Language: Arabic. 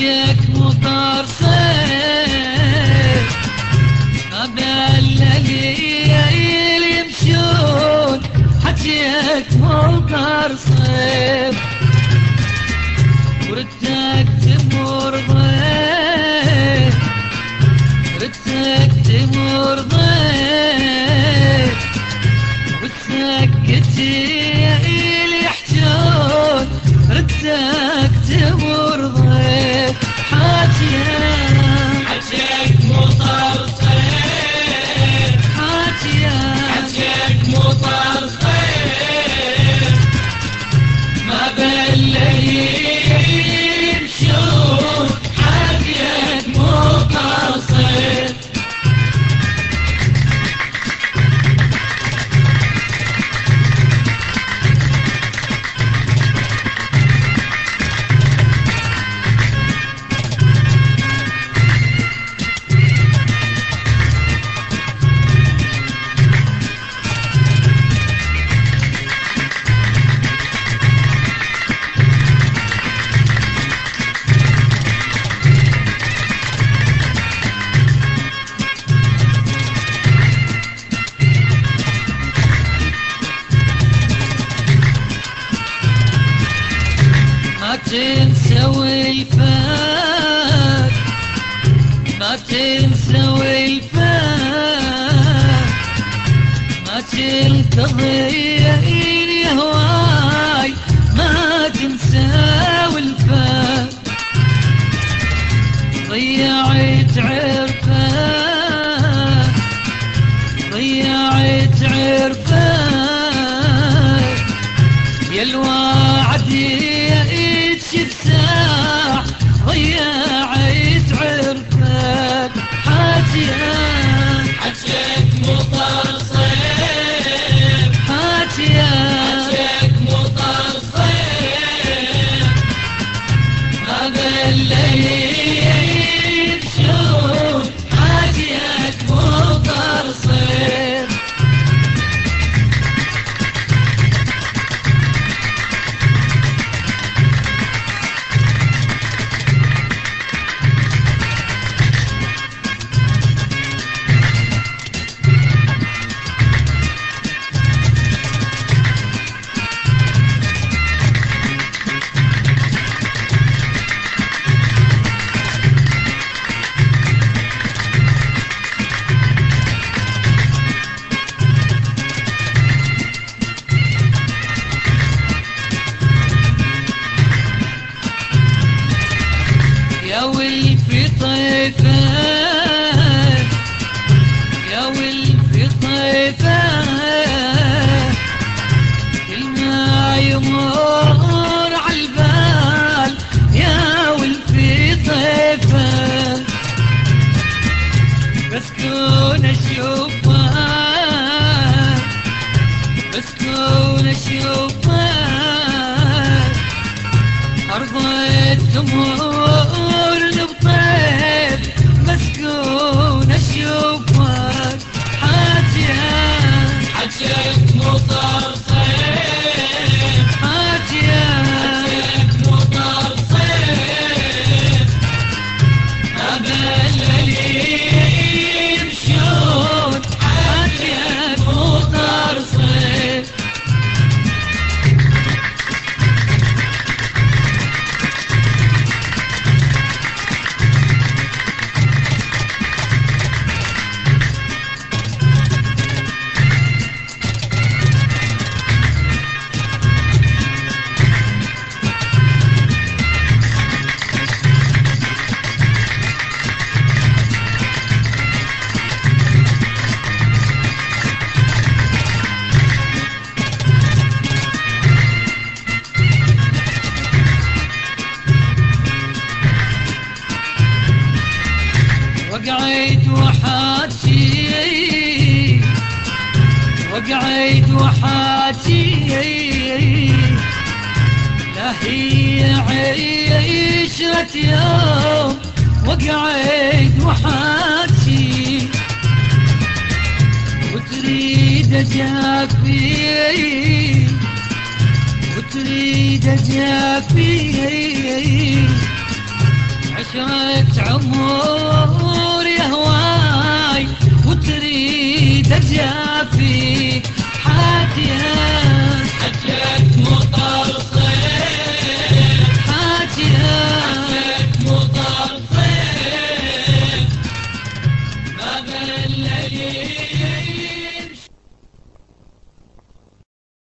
حجيك مطر صيف ما بالليل يمشون حجيك مطر صيف وردك تمر ضيف ردك تمر ضيف وتسكتي اللي يحجون ردك تمر ضيف حاجيك مطر صيف حاجيك مطر صيف ما بالليل يمشون حاجيك مطر صيف ما تنسى ويفات ما تنسى ويفات ما تنتظرني هواي ما تنسى والفات ضيعت عرفات ضيعت عرفات يا الوعد الساح ضيعت عرفك حاجيك مطر صيف حاجيك مطر صيف هذا الليل شوف حاجيك مطر صيف يا والفي طيفك يا والفي طيفك كل ما يمر عالبال يا والفي طيفك بسكون اشوفك بسكون اشوفك ارض الدموع نبطيب مسكون اشوفك حاجيك مطر صيف حاجيك مطر صيف ما بالليل يمشون حاجيك مطر صيف وقعت وحاتي وقعت وحاتي لا هي عيشت يوم وقعت وحاتي وتريد جافي وتريد جافي عشرة عمري هواي وتريد أجافي حاتية حجك مطر صيف حاتية حجك مطر صيف ما بين ليل